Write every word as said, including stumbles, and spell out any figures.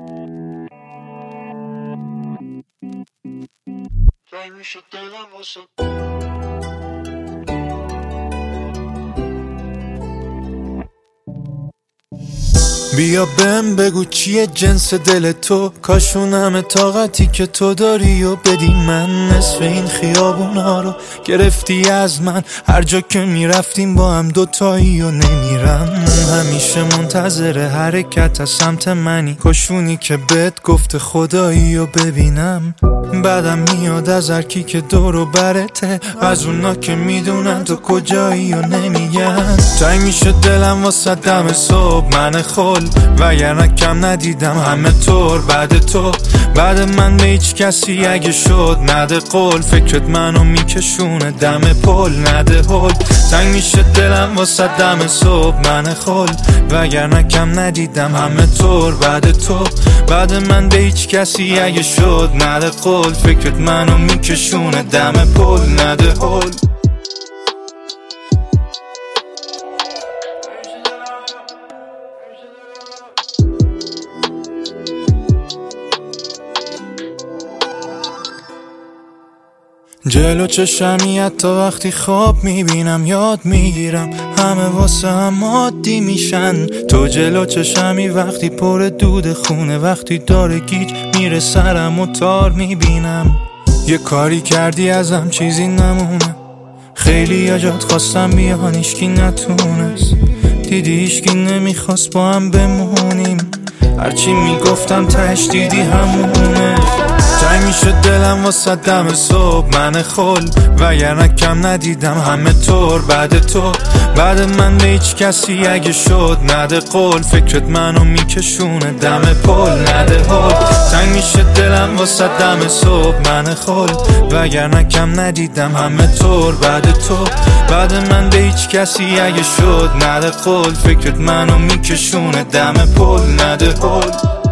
تنگ میشه دلم واسه بیا بهم بگو چیه جنس دل تو، کاشون همه طاقتی که تو داری و بدی من. نصف این خیابونا رو گرفتی از من، هر جا که میرفتیم با هم دوتایی و نمیرم. همیشه منتظر حرکت از سمت منی، کاشونی که بهت گفته خدایی و ببینم. بعدم میاد از هرکی که دور و برته، از اونا که میدونن تو کجایی و نمیگن. تنگ میشه دلم واسه دم صبح من خل، وگرنه کم ندیدم همه طور بعد تو. بعد من به هیچ کسی اگه شد نده قول، فکرت منو میکشونه دم پل نده هل. تنگ میشه دلم واسه دم صبح من خل، وگرنه کم ندیدم همه طور بعد تو. بعد من به هیچ کسی اگه شد نده قول، فکرت منو میکشونه دم پل نده هل. جلو چشمی حتی وقتی خواب میبینم یاد میگیرم، همه واسه هم عادی میشن. تو جلو چشمی وقتی پر دود خونه، وقتی داره گیج میره سرم و تار میبینم. یه کاری کردی ازم چیزی نمونه، خیلی یا جات خواستم بیان ایشکی نتونست. دیدی ایشکی نمیخواست با هم بمونیم، هرچی میگفتم تهش دیدی همونه. تنگ میشه دلم واسه دم صبح من خل، وگرنه کم ندیدم همه طور بعد تو. بعد من به هیچ کسی اگه شد نده قول، فکرت منو میکشونه دم پل نده هل. تنگ میشه دلم واسه دم صبح من خل، وگرنه کم ندیدم همه طور بعد تو. بعد من به هیچ کسی اگه شد نده قول، فکرت منو میکشونه دم پل نده هل.